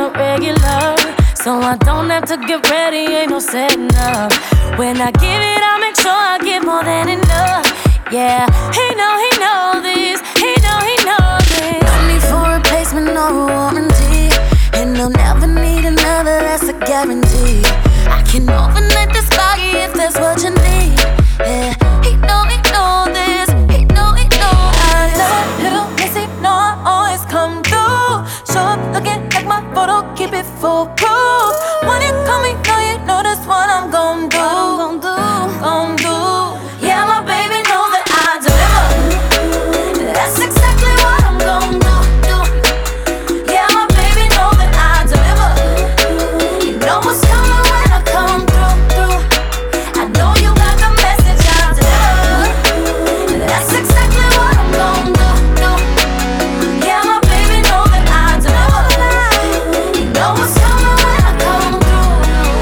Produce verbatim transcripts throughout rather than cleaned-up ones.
a regular, so I don't have to get ready, ain't no setting up. When I give it, I make sure I give more than enough. Yeah, he know, he know this, he know, he know this. No need for replacement or a warranty, and I'll never need another, that's a guarantee. I can overnight this body if that's what you need. Yeah, he know, he know this, he know, he know this. I love little missy, know I always come through. Show up looking like my photo, keep it full proof. When you call me, know you know that's what I'm gon' do. Gon' do, gon' do. Yeah, my baby knows that I deliver. That's exactly what I'm gon' do, do. Yeah, my baby knows that I deliver. You know what's coming when I come through, through. I know you got the message, I deliver. That's exactly what I'm gon' do, do. Yeah, my baby knows that I deliver. You know what's coming when I come through.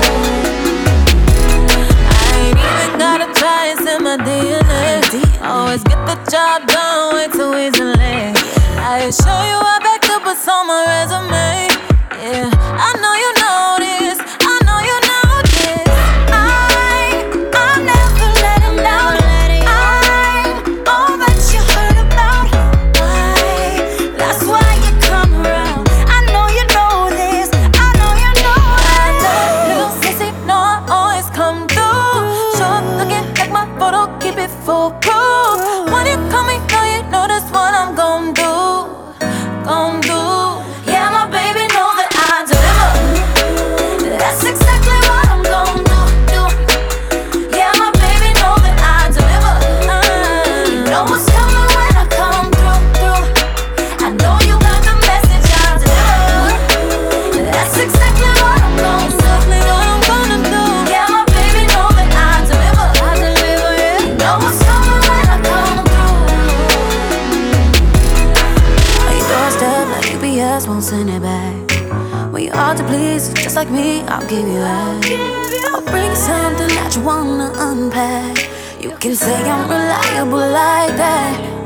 I ain't even gotta try, it's in my D N A. Always get the job done way too easily. I assure you I backed up what's on my resume. Yeah, I know you know this, I know you know this. I, I'm never letting down. I'm all that you heard about. Why? That's why you come around. I know you know this, I know you know this. I love little sissy, know I always come through. Show up looking like my photo, keep it full proof. When you call me, know you know that's what I'm gon' do, gon' do. Yeah, my baby knows that I deliver. That's exactly what I'm gon' do, do. Yeah, my baby knows that I deliver. Uh, you know what's coming when I come through, through. I know you got the message, I deliver. That's exactly what I'm gon' do, what I'm gonna do. Yeah, my baby knows that I deliver. I deliver, yeah. You know what's coming when I come through. On your doorstep like U P S won't send it back. When you're hard to please, just like me, I'll give you that. I'll bring something that you wanna unpack. You can say I'm reliable like that.